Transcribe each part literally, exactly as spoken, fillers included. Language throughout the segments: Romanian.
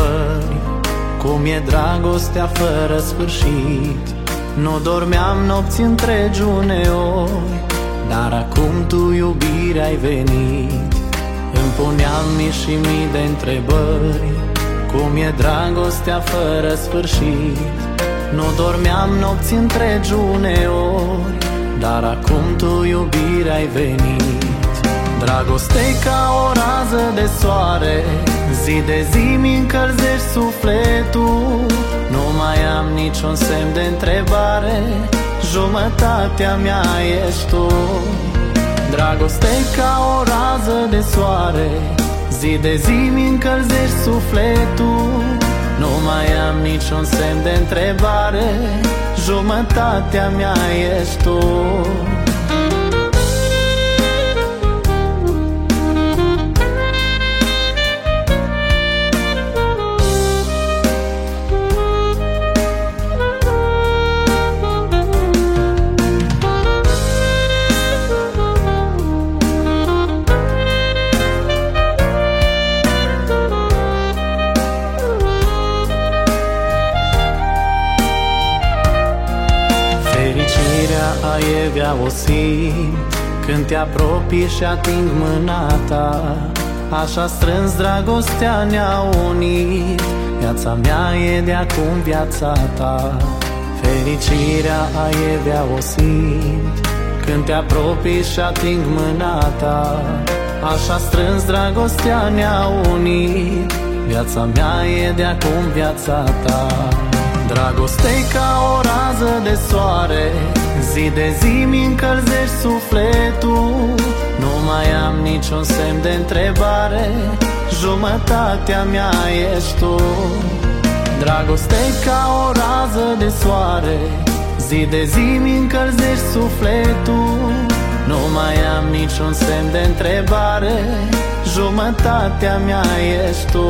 întrebări, cum e dragostea fără sfârșit. Nu dormeam nopți întregi uneori, dar acum tu, iubire, ai venit. Îmi puneam mii și mii de întrebări, cum e dragostea fără sfârșit. Nu dormeam nopți întregi uneori, dar acum tu, iubire, ai venit. Dragoste-i ca o rază de soare, zi de zi mi încălzești sufletul. Nu mai am niciun semn de întrebare, jumătatea mea ești tu. Dragoste-i ca o rază de soare, zi de zi mi încălzești sufletul. Nu mai am niciun semn de întrebare, jumătatea mea ești tu. Aievea o simt când te apropii și ating mâna ta. Așa strâns dragostea ne-a unit, viața mea e de acum viața ta. Fericirea aievea o simt când te apropii și ating mâna ta. Așa strâns dragostea ne-a unit, viața mea e de acum viața ta. Dragoste-i ca o rază de soare, zi de zi mi încălzești sufletul. Nu mai am niciun semn de întrebare, jumătatea mea ești tu. Dragoste-i ca o rază de soare, zi de zi mi încălzești sufletul. Nu mai am niciun semn de întrebare, jumătatea mea ești tu.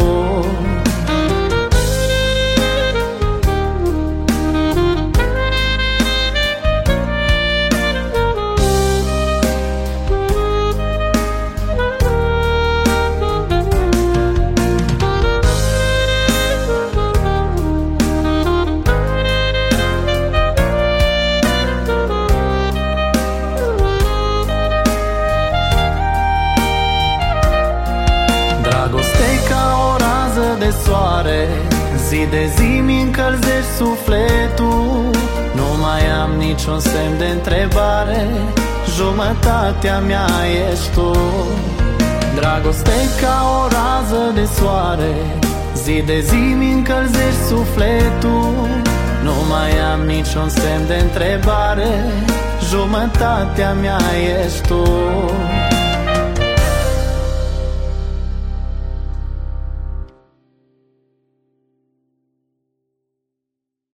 Dragoste-i ca o rază de soare, zi de zi mi încălzești sufletul. Nu mai am niciun semn de întrebare, jumătatea mea ești tu. Dragoste-i ca o rază de soare, zi de zi mi încălzești sufletul. Nu mai am niciun semn de întrebare, jumătatea mea ești tu.